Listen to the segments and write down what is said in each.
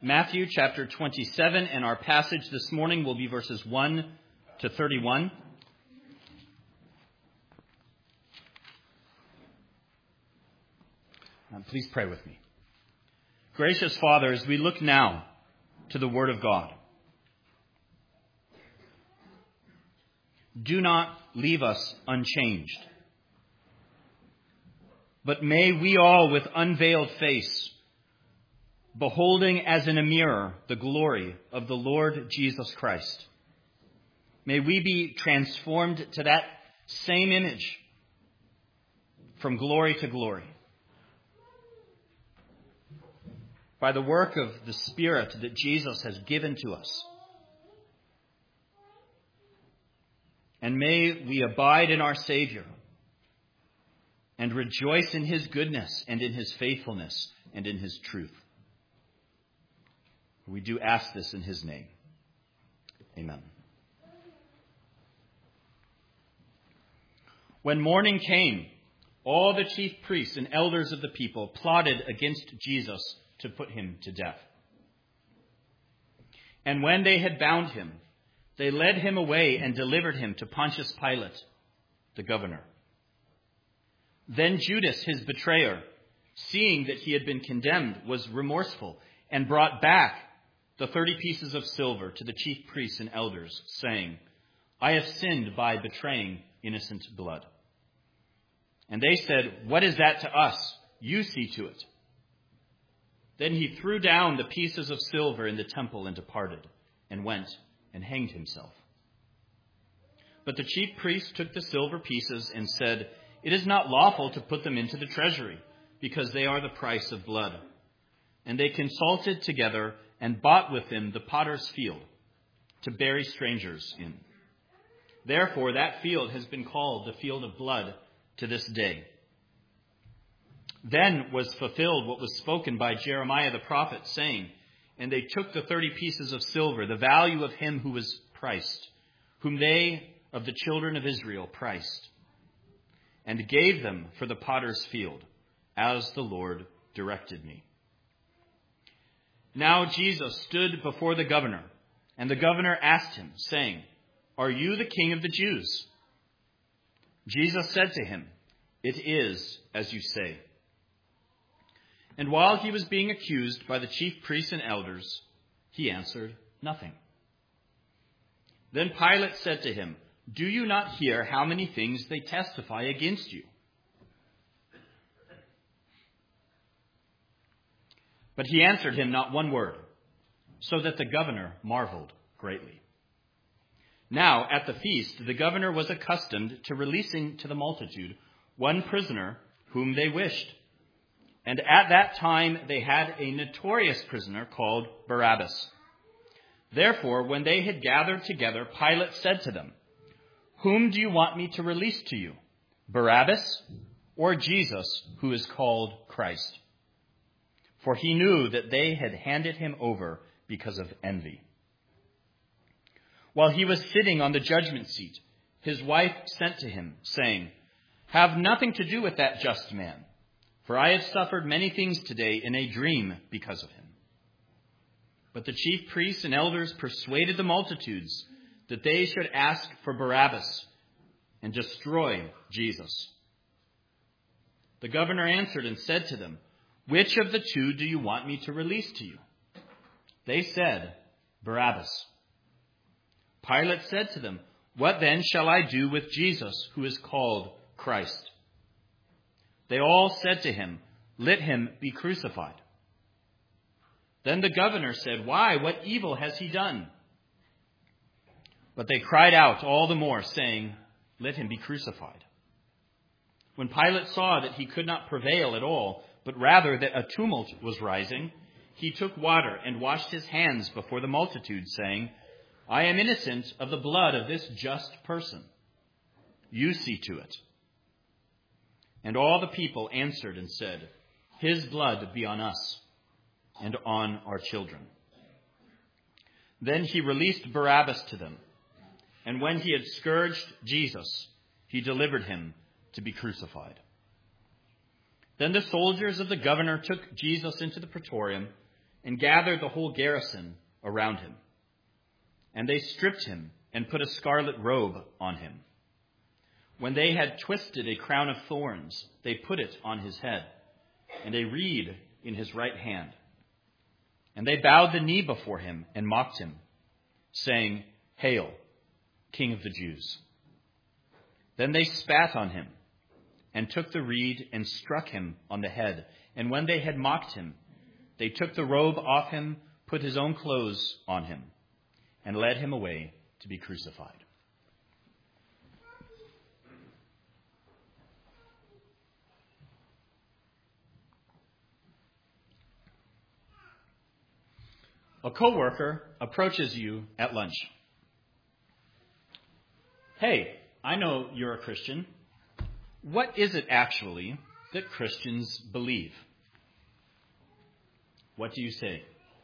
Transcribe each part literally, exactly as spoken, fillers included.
Matthew chapter twenty-seven, and our passage this morning will be verses one to thirty-one. Um, please pray with me. Gracious Father, as we look now to the Word of God, do not leave us unchanged, but may we all with unveiled face, beholding as in a mirror the glory of the Lord Jesus Christ, may we be transformed to that same image from glory to glory by the work of the Spirit that Jesus has given to us. And may we abide in our Savior and rejoice in his goodness and in his faithfulness and in his truth. We do ask this in his name. Amen. When morning came, all the chief priests and elders of the people plotted against Jesus to put him to death. And when they had bound him, they led him away and delivered him to Pontius Pilate, the governor. Then Judas, his betrayer, seeing that he had been condemned, was remorseful and brought back the thirty pieces of silver to the chief priests and elders, saying, I have sinned by betraying innocent blood. And they said, what is that to us? You see to it. Then he threw down the pieces of silver in the temple and departed, and went and hanged himself. But the chief priests took the silver pieces and said, it is not lawful to put them into the treasury, because they are the price of blood. And they consulted together and bought with him the potter's field to bury strangers in. Therefore, that field has been called the field of blood to this day. Then was fulfilled what was spoken by Jeremiah the prophet, saying, and they took the thirty pieces of silver, the value of him who was priced, whom they of the children of Israel priced, and gave them for the potter's field, as the Lord directed me. Now Jesus stood before the governor, and the governor asked him, saying, are you the king of the Jews? Jesus said to him, it is as you say. And while he was being accused by the chief priests and elders, he answered nothing. Then Pilate said to him, do you not hear how many things they testify against you? But he answered him not one word, so that the governor marveled greatly. Now at the feast, the governor was accustomed to releasing to the multitude one prisoner whom they wished. And at that time they had a notorious prisoner called Barabbas. Therefore, when they had gathered together, Pilate said to them, whom do you want me to release to you, Barabbas or Jesus, who is called Christ? For he knew that they had handed him over because of envy. While he was sitting on the judgment seat, his wife sent to him, saying, have nothing to do with that just man, for I have suffered many things today in a dream because of him. But the chief priests and elders persuaded the multitudes that they should ask for Barabbas and destroy Jesus. The governor answered and said to them, which of the two do you want me to release to you? They said, Barabbas. Pilate said to them, what then shall I do with Jesus, who is called Christ? They all said to him, let him be crucified. Then the governor said, why? What evil has he done? But they cried out all the more, saying, let him be crucified. When Pilate saw that he could not prevail at all, but rather that a tumult was rising, he took water and washed his hands before the multitude, saying, I am innocent of the blood of this just person. You see to it. And all the people answered and said, his blood be on us and on our children. Then he released Barabbas to them, and when he had scourged Jesus, he delivered him to be crucified. Then the soldiers of the governor took Jesus into the praetorium and gathered the whole garrison around him. And they stripped him and put a scarlet robe on him. When they had twisted a crown of thorns, they put it on his head, and a reed in his right hand. And they bowed the knee before him and mocked him, saying, "Hail, King of the Jews." Then they spat on him and took the reed and struck him on the head. And when they had mocked him, they took the robe off him, put his own clothes on him, and led him away to be crucified. A coworker approaches you at lunch. "Hey, I know you're a Christian. What is it actually that Christians believe?" What do you say?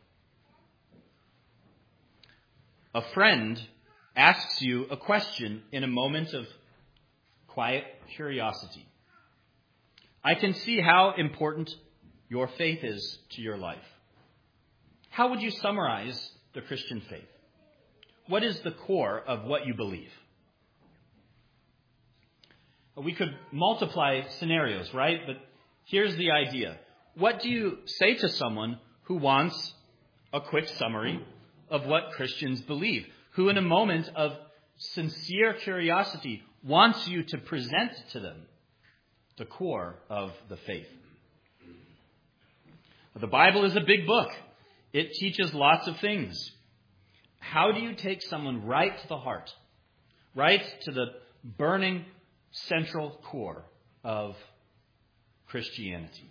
A friend asks you a question in a moment of quiet curiosity. "I can see how important your faith is to your life. How would you summarize the Christian faith? What is the core of what you believe?" We could multiply scenarios, right? But here's the idea. What do you say to someone who wants a quick summary of what Christians believe, who in a moment of sincere curiosity wants you to present to them the core of the faith? The Bible is a big book. It teaches lots of things. How do you take someone right to the heart, right to the burning central core of Christianity?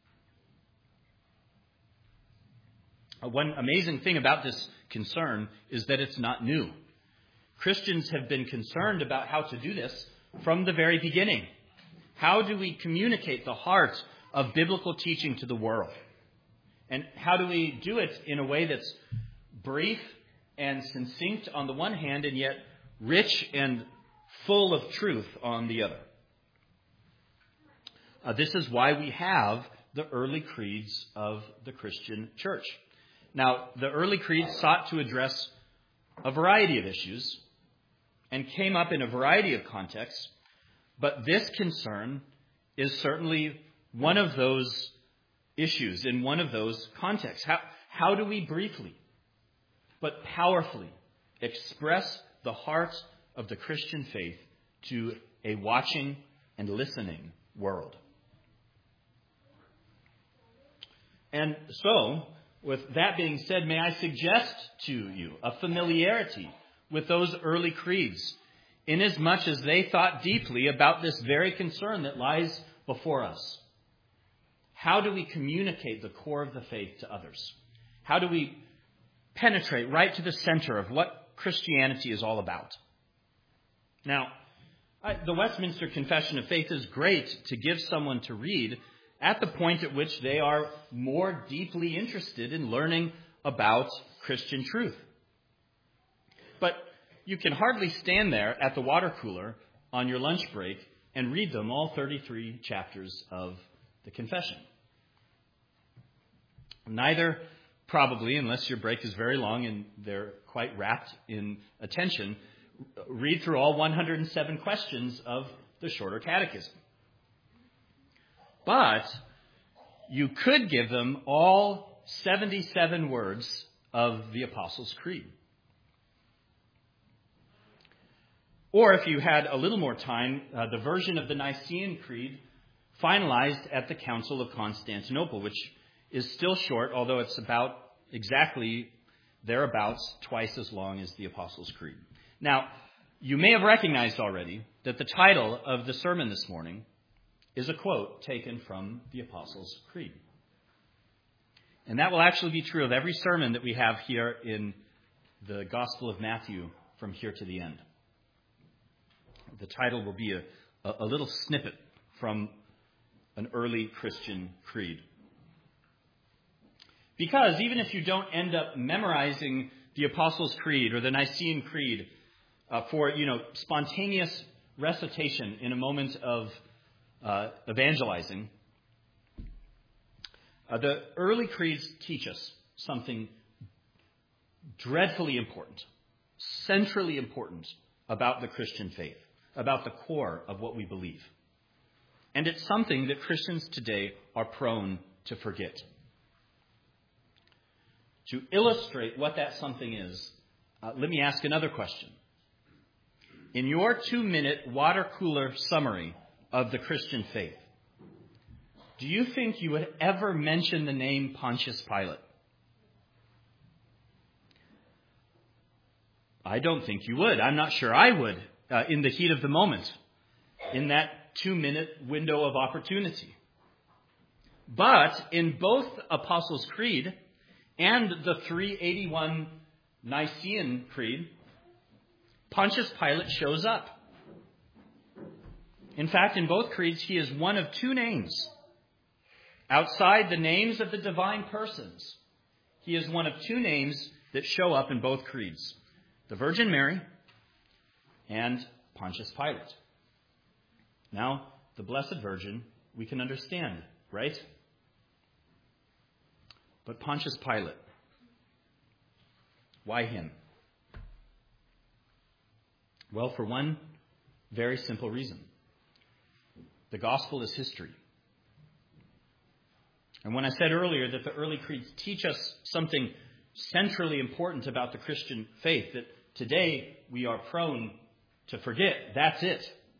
One amazing thing about this concern is that it's not new. Christians have been concerned about how to do this from the very beginning. How do we communicate the heart of biblical teaching to the world? And how do we do it in a way that's brief and succinct on the one hand, and yet rich and full of truth on the other? Uh, this is why we have the early creeds of the Christian church. Now, the early creeds sought to address a variety of issues and came up in a variety of contexts, but this concern is certainly one of those issues in one of those contexts. How, how do we briefly but powerfully express the heart of the Christian faith to a watching and listening world? And so, with that being said, may I suggest to you a familiarity with those early creeds, inasmuch as they thought deeply about this very concern that lies before us. How do we communicate the core of the faith to others? How do we penetrate right to the center of what Christianity is all about? Now, I, the Westminster Confession of Faith is great to give someone to read at the point at which they are more deeply interested in learning about Christian truth. But you can hardly stand there at the water cooler on your lunch break and read them all thirty-three chapters of the confession. Neither, probably, unless your break is very long and they're quite rapt in attention, read through all one hundred seven questions of the Shorter Catechism. But you could give them all seventy-seven words of the Apostles' Creed. Or if you had a little more time, uh, the version of the Nicene Creed finalized at the Council of Constantinople, which is still short, although it's about exactly thereabouts twice as long as the Apostles' Creed. Now, you may have recognized already that the title of the sermon this morning is a quote taken from the Apostles' Creed. And that will actually be true of every sermon that we have here in the Gospel of Matthew from here to the end. The title will be a, a little snippet from an early Christian creed. Because even if you don't end up memorizing the Apostles' Creed or the Nicene Creed uh, for, you know, spontaneous recitation in a moment of uh, evangelizing, uh, the early creeds teach us something dreadfully important, centrally important about the Christian faith, about the core of what we believe. And it's something that Christians today are prone to forget. To illustrate what that something is, uh, let me ask another question. In your two-minute water cooler summary of the Christian faith, do you think you would ever mention the name Pontius Pilate? I don't think you would. I'm not sure I would uh, in the heat of the moment, in that two-minute window of opportunity. But in both Apostles' Creed and the three eighty-one Nicene Creed, Pontius Pilate shows up. In fact, in both creeds, he is one of two names. Outside the names of the divine persons, he is one of two names that show up in both creeds. The Virgin Mary and Pontius Pilate. Now, the Blessed Virgin, we can understand, right? But Pontius Pilate, why him? Well, for one very simple reason. The gospel is history. And when I said earlier that the early creeds teach us something centrally important about the Christian faith that today we are prone to forget, that's it.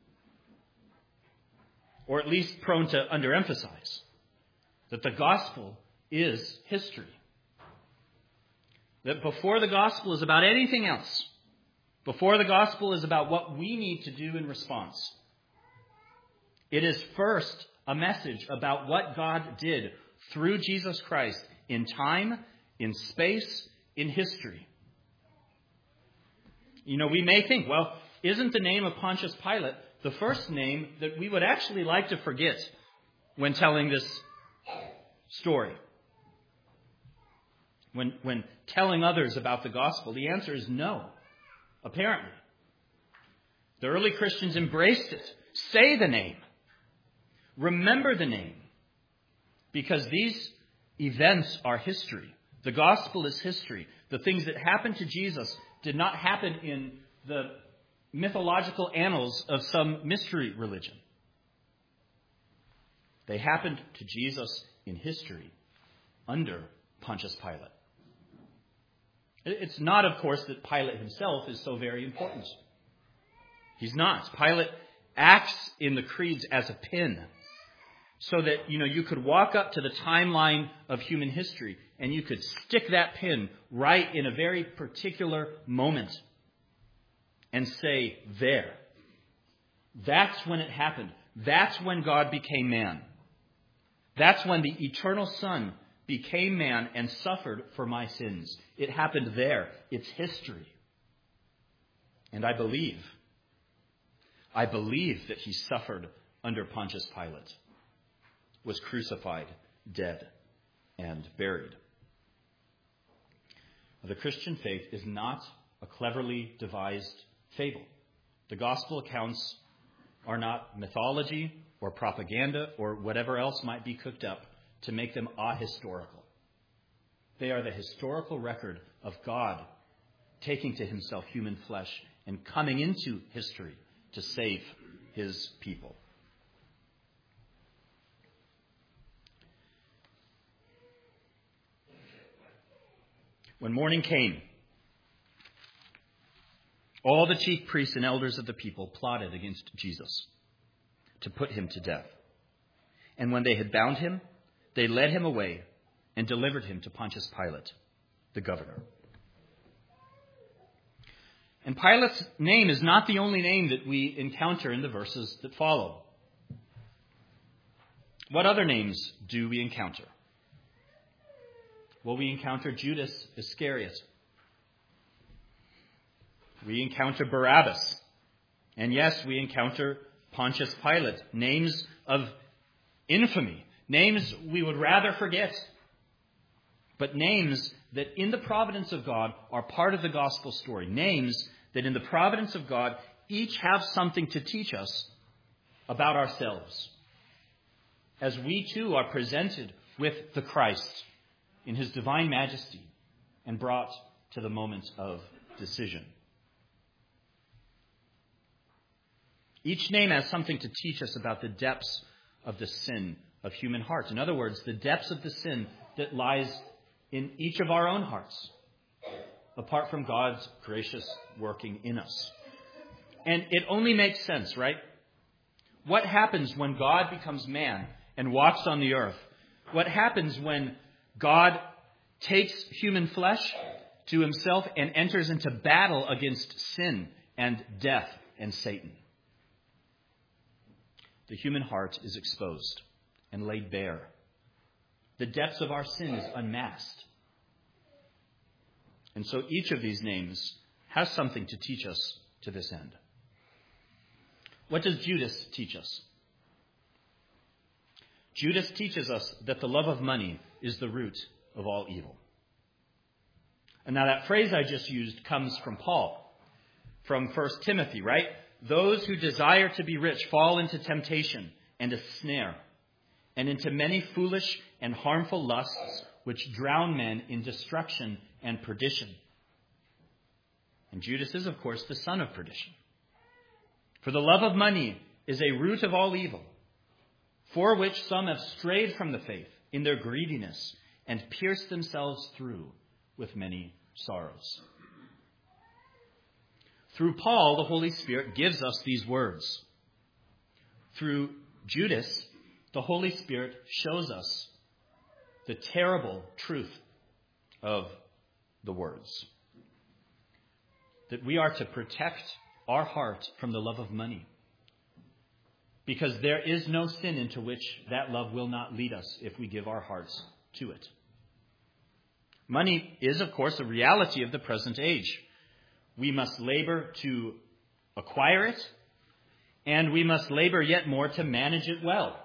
Or at least prone to underemphasize. That the gospel is history. That before the gospel is about anything else, before the gospel is about what we need to do in response, it is first a message about what God did through Jesus Christ in time, in space, in history. You know, we may think, well, isn't the name of Pontius Pilate the first name that we would actually like to forget when telling this story? When, when telling others about the gospel? The answer is no, apparently. The early Christians embraced it. Say the name. Remember the name. Because these events are history. The gospel is history. The things that happened to Jesus did not happen in the mythological annals of some mystery religion. They happened to Jesus in history under Pontius Pilate. It's not, of course, that Pilate himself is so very important. He's not. Pilate acts in the creeds as a pin. So that, you know, you could walk up to the timeline of human history and you could stick that pin right in a very particular moment and say, there. That's when it happened. That's when God became man. That's when the eternal Son became man and suffered for my sins. It happened there. It's history. And I believe, I believe that he suffered under Pontius Pilate, was crucified, dead, and buried. The Christian faith is not a cleverly devised fable. The gospel accounts are not mythology or propaganda or whatever else might be cooked up to make them ahistorical. They are the historical record of God taking to himself human flesh and coming into history to save his people. When morning came, all the chief priests and elders of the people plotted against Jesus to put him to death. And when they had bound him, they led him away and delivered him to Pontius Pilate, the governor. And Pilate's name is not the only name that we encounter in the verses that follow. What other names do we encounter? Well, we encounter Judas Iscariot. We encounter Barabbas. And yes, we encounter Pontius Pilate. Names of infamy. Names we would rather forget. But names that in the providence of God are part of the gospel story. Names that in the providence of God each have something to teach us about ourselves. As we too are presented with the Christ in his divine majesty and brought to the moment of decision. Each name has something to teach us about the depths of the sin of human hearts. In other words, the depths of the sin that lies in each of our own hearts, apart from God's gracious working in us. And it only makes sense, right? What happens when God becomes man and walks on the earth? What happens when God takes human flesh to himself and enters into battle against sin and death and Satan? The human heart is exposed and laid bare. The depths of our sin is unmasked. And so each of these names has something to teach us to this end. What does Judas teach us? Judas teaches us that the love of money is the root of all evil. And now that phrase I just used comes from Paul, from First Timothy, right? Those who desire to be rich fall into temptation and a snare, and into many foolish and harmful lusts which drown men in destruction and perdition. And Judas is, of course, the son of perdition. For the love of money is a root of all evil, for which some have strayed from the faith in their greediness and pierced themselves through with many sorrows. Through Paul, the Holy Spirit gives us these words. Through Judas, the Holy Spirit shows us the terrible truth of the words. That we are to protect our heart from the love of money. Because there is no sin into which that love will not lead us if we give our hearts to it. Money is, of course, a reality of the present age. We must labor to acquire it, and we must labor yet more to manage it well.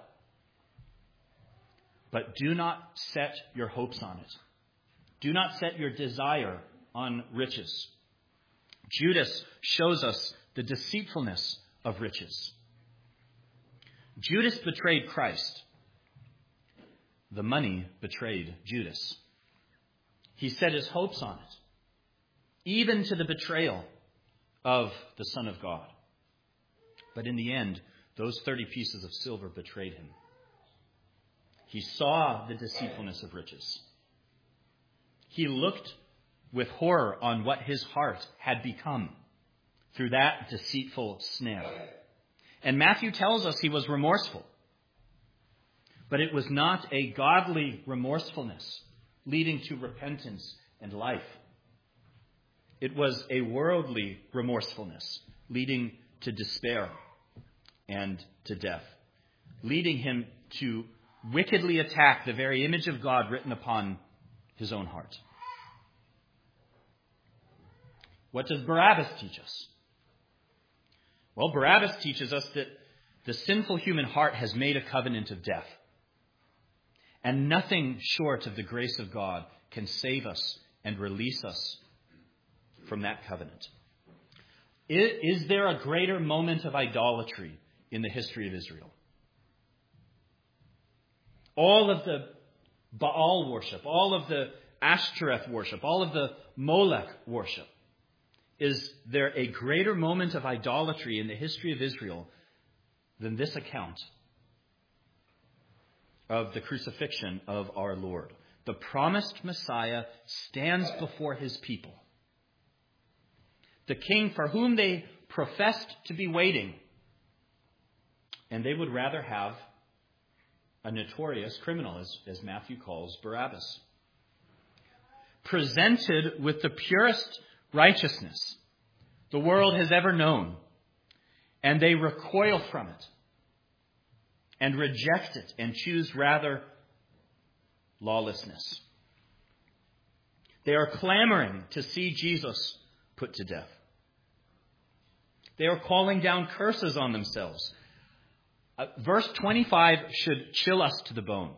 But do not set your hopes on it. Do not set your desire on riches. Judas shows us the deceitfulness of riches. Judas betrayed Christ. The money betrayed Judas. He set his hopes on it, even to the betrayal of the Son of God. But in the end, those thirty pieces of silver betrayed him. He saw the deceitfulness of riches. He looked with horror on what his heart had become through that deceitful snare. And Matthew tells us he was remorseful. But it was not a godly remorsefulness leading to repentance and life. It was a worldly remorsefulness leading to despair and to death, leading him to wickedly attack the very image of God written upon his own heart. What does Barabbas teach us? Well, Barabbas teaches us that the sinful human heart has made a covenant of death. And nothing short of the grace of God can save us and release us from that covenant. Is there a greater moment of idolatry in the history of Israel? All of the Baal worship, all of the Ashtoreth worship, all of the Molech worship. Is there a greater moment of idolatry in the history of Israel than this account of the crucifixion of our Lord? The promised Messiah stands before his people. The king for whom they professed to be waiting. And they would rather have a notorious criminal, as, as Matthew calls Barabbas. Presented with the purest righteousness the world has ever known, and they recoil from it and reject it and choose rather lawlessness. They are clamoring to see Jesus put to death. They are calling down curses on themselves. Uh, verse twenty-five should chill us to the bone.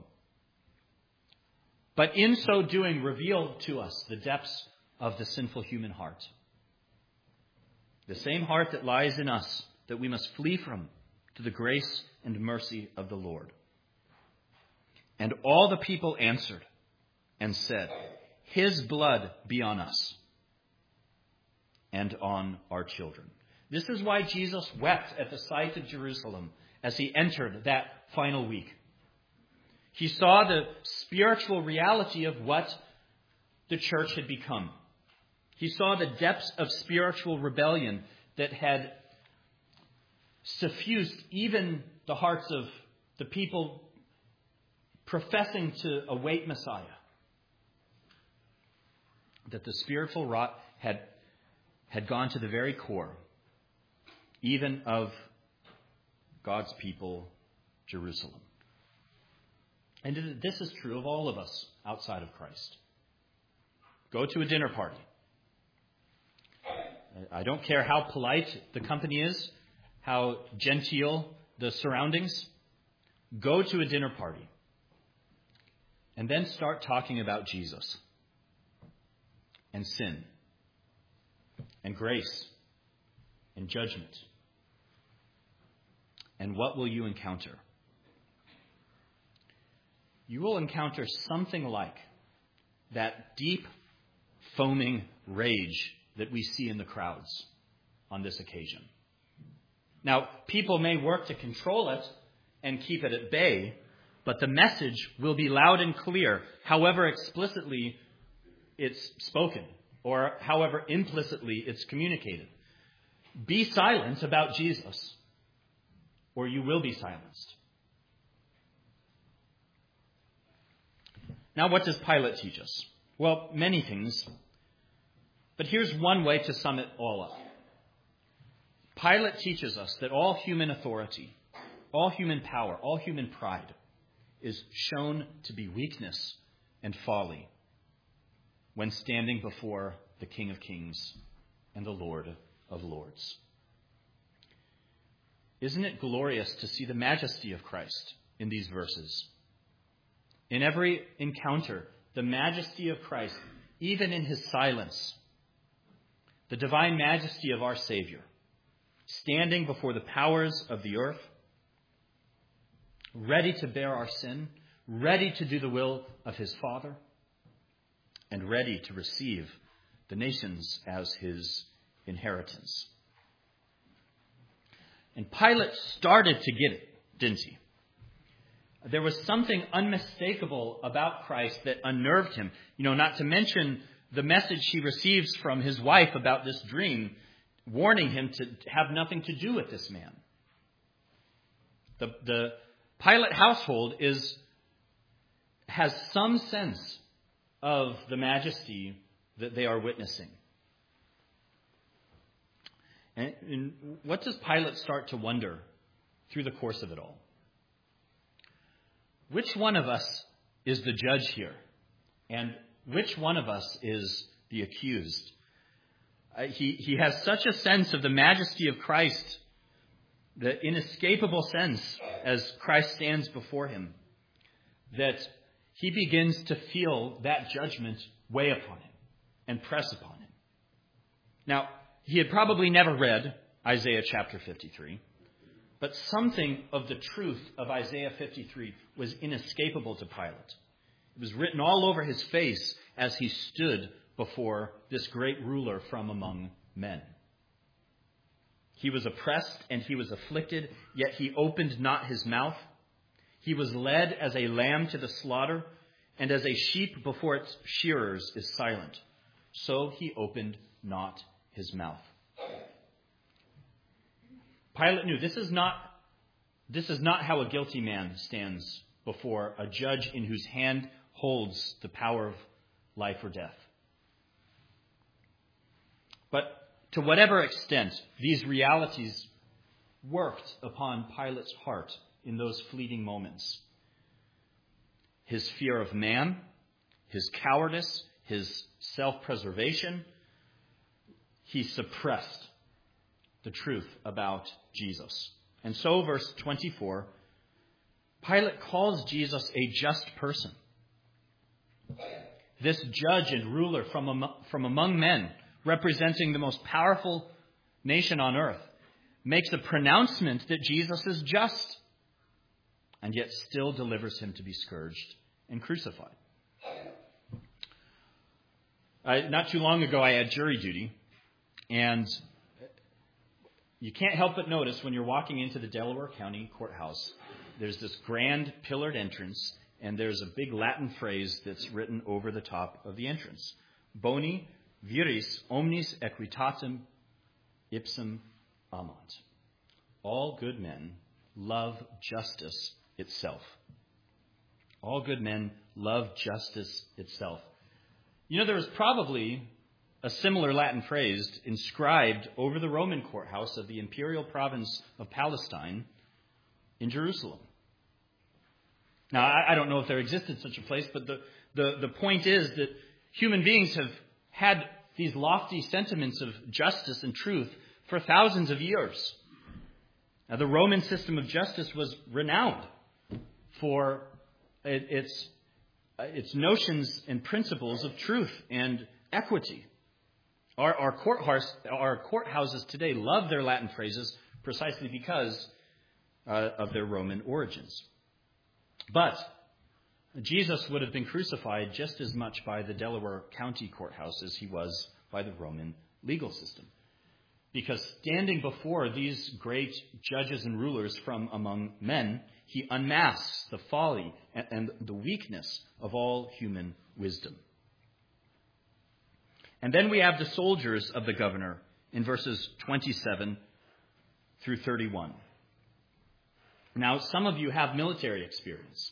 But in so doing, reveal to us the depths of the sinful human heart. The same heart that lies in us, that we must flee from to the grace and mercy of the Lord. And all the people answered and said, "His blood be on us and on our children." This is why Jesus wept at the sight of Jerusalem as he entered that final week. He saw the spiritual reality of what the church had become. He saw the depths of spiritual rebellion that had suffused even the hearts of the people professing to await Messiah. That the spiritual rot had, had gone to the very core, even of God's people, Jerusalem. And this is true of all of us outside of Christ. Go to a dinner party. I don't care how polite the company is, how genteel the surroundings. Go to a dinner party and then start talking about Jesus and sin and grace and judgment. And what will you encounter? You will encounter something like that deep, foaming rage that we see in the crowds on this occasion. Now, people may work to control it and keep it at bay, but the message will be loud and clear, however explicitly it's spoken or however implicitly it's communicated. Be silent about Jesus, or you will be silenced. Now, what does Pilate teach us? Well, many things. But here's one way to sum it all up. Pilate teaches us that all human authority, all human power, all human pride is shown to be weakness and folly when standing before the King of Kings and the Lord of Lords. Isn't it glorious to see the majesty of Christ in these verses? In every encounter, the majesty of Christ, even in his silence, the divine majesty of our Savior, standing before the powers of the earth, ready to bear our sin, ready to do the will of his Father, and ready to receive the nations as his inheritance. And Pilate started to get it, didn't he? There was something unmistakable about Christ that unnerved him. You know, not to mention the message he receives from his wife about this dream, warning him to have nothing to do with this man. The, the Pilate household is has some sense of the majesty that they are witnessing. And, and what does Pilate start to wonder through the course of it all? Which one of us is the judge here? And which one of us is the accused? Uh, he, he has such a sense of the majesty of Christ, the inescapable sense as Christ stands before him, that he begins to feel that judgment weigh upon him and press upon him. Now, he had probably never read Isaiah chapter fifty-three, but something of the truth of Isaiah fifty-three was inescapable to Pilate. It was written all over his face as he stood before this great ruler from among men. He was oppressed and he was afflicted, yet he opened not his mouth. He was led as a lamb to the slaughter, and as a sheep before its shearers is silent, so he opened not his mouth. Pilate knew this is not, this is not how a guilty man stands before a judge in whose hand holds the power of life or death. But to whatever extent these realities worked upon Pilate's heart in those fleeting moments, his fear of man, his cowardice, his self-preservation, he suppressed the truth about Jesus. And so, verse twenty-four, Pilate calls Jesus a just person. This judge and ruler from among, from among men, representing the most powerful nation on earth, makes a pronouncement that Jesus is just, and yet still delivers him to be scourged and crucified. I, not too long ago, I had jury duty, and you can't help but notice when you're walking into the Delaware County Courthouse, there's this grand pillared entrance, and there's a big Latin phrase that's written over the top of the entrance. Boni viris omnis equitatem ipsum amant. All good men love justice itself. All good men love justice itself. You know, there was probably a similar Latin phrase inscribed over the Roman courthouse of the imperial province of Palestine in Jerusalem. Now, I don't know if there existed such a place, but the, the, the point is that human beings have had these lofty sentiments of justice and truth for thousands of years. Now, the Roman system of justice was renowned for its, its notions and principles of truth and equity. Our, our, courthouse, our courthouses today love their Latin phrases precisely because uh, of their Roman origins. But Jesus would have been crucified just as much by the Delaware County Courthouse as he was by the Roman legal system. Because standing before these great judges and rulers from among men, he unmasks the folly and, and the weakness of all human wisdom. And then we have the soldiers of the governor in verses twenty-seven through thirty-one. Now, some of you have military experience.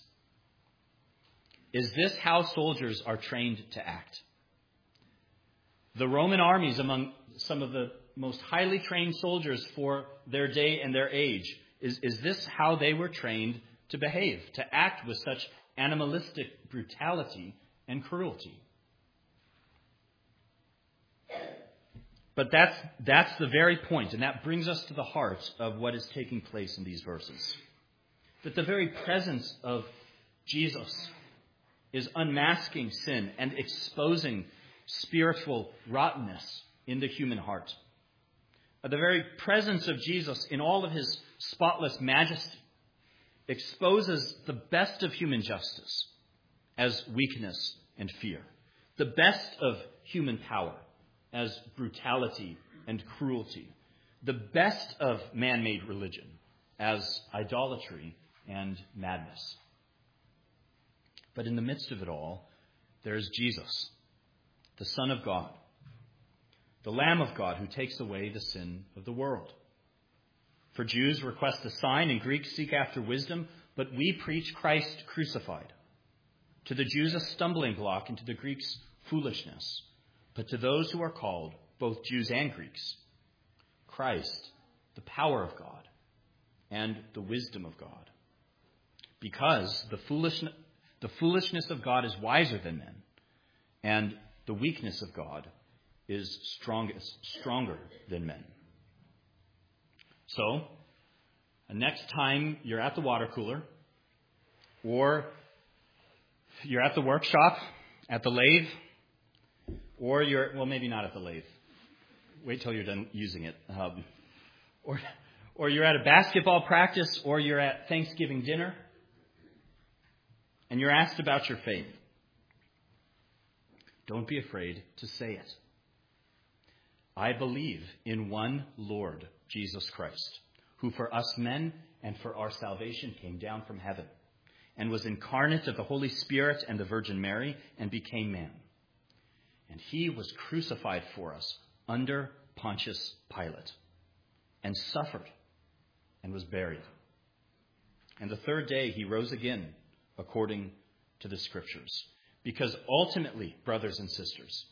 Is this how soldiers are trained to act? The Roman armies, among some of the most highly trained soldiers for their day and their age, is, is this how they were trained to behave, to act with such animalistic brutality and cruelty? But that's, that's the very point, and that brings us to the heart of what is taking place in these verses. That the very presence of Jesus is unmasking sin and exposing spiritual rottenness in the human heart. The very presence of Jesus in all of his spotless majesty exposes the best of human justice as weakness and fear, the best of human power as brutality and cruelty, the best of man-made religion as idolatry and madness. But in the midst of it all, there is Jesus, the Son of God, the Lamb of God who takes away the sin of the world. For Jews request a sign and Greeks seek after wisdom, but we preach Christ crucified. To the Jews a stumbling block and to the Greeks foolishness. But to those who are called, both Jews and Greeks, Christ, the power of God and the wisdom of God. Because the foolishness, the foolishness of God is wiser than men, and the weakness of God is strongest, stronger than men. So, next time you're at the water cooler, or you're at the workshop, at the lathe, or you're, well, maybe not at the lathe. Wait till you're done using it. Um, or, or you're at a basketball practice, or you're at Thanksgiving dinner, and you're asked about your faith. Don't be afraid to say it. I believe in one Lord, Jesus Christ, who for us men and for our salvation came down from heaven, and was incarnate of the Holy Spirit and the Virgin Mary, and became man. And he was crucified for us under Pontius Pilate, and suffered, and was buried. And the third day he rose again, according to the Scriptures. Because ultimately, brothers and sisters,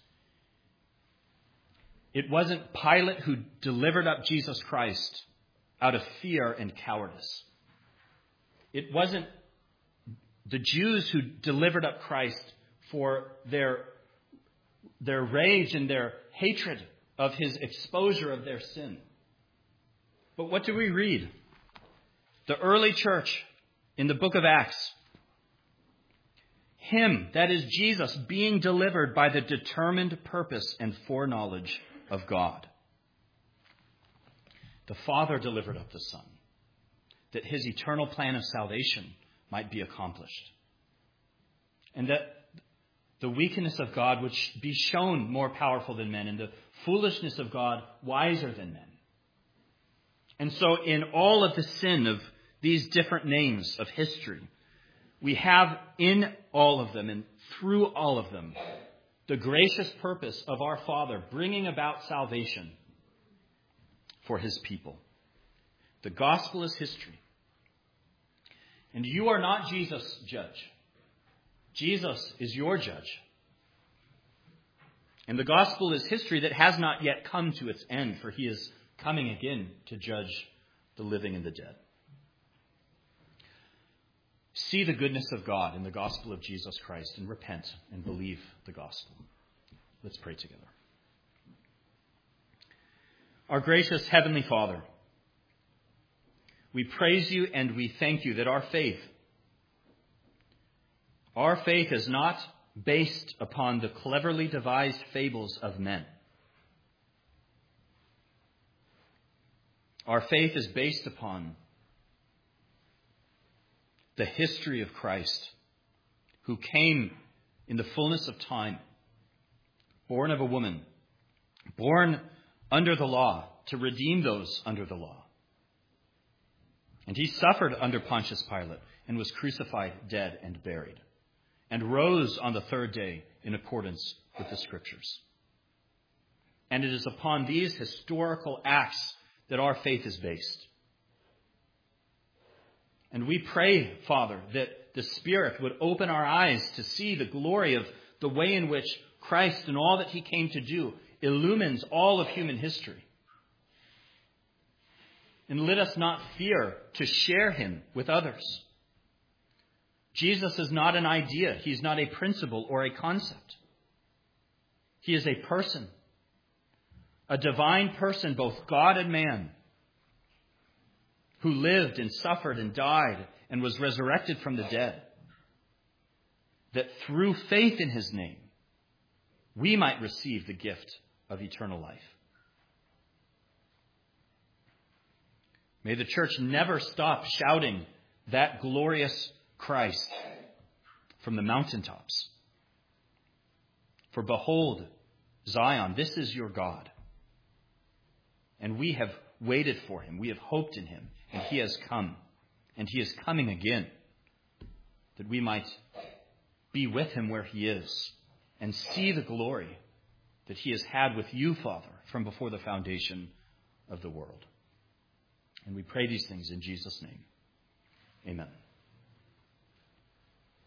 it wasn't Pilate who delivered up Jesus Christ out of fear and cowardice. It wasn't the Jews who delivered up Christ for their, their rage and their hatred of his exposure of their sin. But what do we read? The early church in the book of Acts, him, that is Jesus, being delivered by the determined purpose and foreknowledge of God. The Father delivered up the Son, that his eternal plan of salvation might be accomplished. And that the weakness of God would be shown more powerful than men, and the foolishness of God wiser than men. And so in all of the sin of these different names of history, we have in all of them and through all of them the gracious purpose of our Father bringing about salvation for his people. The gospel is history. And you are not Jesus' judge. Jesus is your judge. And the gospel is history that has not yet come to its end, for he is coming again to judge the living and the dead. See the goodness of God in the gospel of Jesus Christ and repent and believe the gospel. Let's pray together. Our gracious Heavenly Father, we praise you and we thank you that our faith, our faith is not based upon the cleverly devised fables of men. Our faith is based upon the history of Christ, who came in the fullness of time, born of a woman, born under the law to redeem those under the law. And he suffered under Pontius Pilate and was crucified, dead, and buried, and rose on the third day in accordance with the Scriptures. And it is upon these historical acts that our faith is based. And we pray, Father, that the Spirit would open our eyes to see the glory of the way in which Christ and all that he came to do illumines all of human history. And let us not fear to share him with others. Jesus is not an idea. He's not a principle or a concept. He is a person, a divine person, both God and man, who lived and suffered and died and was resurrected from the dead, that through faith in his name, we might receive the gift of eternal life. May the church never stop shouting that glorious Christ from the mountaintops. For behold, Zion, this is your God. And we have waited for him. We have hoped in him. And he has come. And he is coming again. That we might be with him where he is. And see the glory that he has had with you, Father, from before the foundation of the world. And we pray these things in Jesus' name. Amen.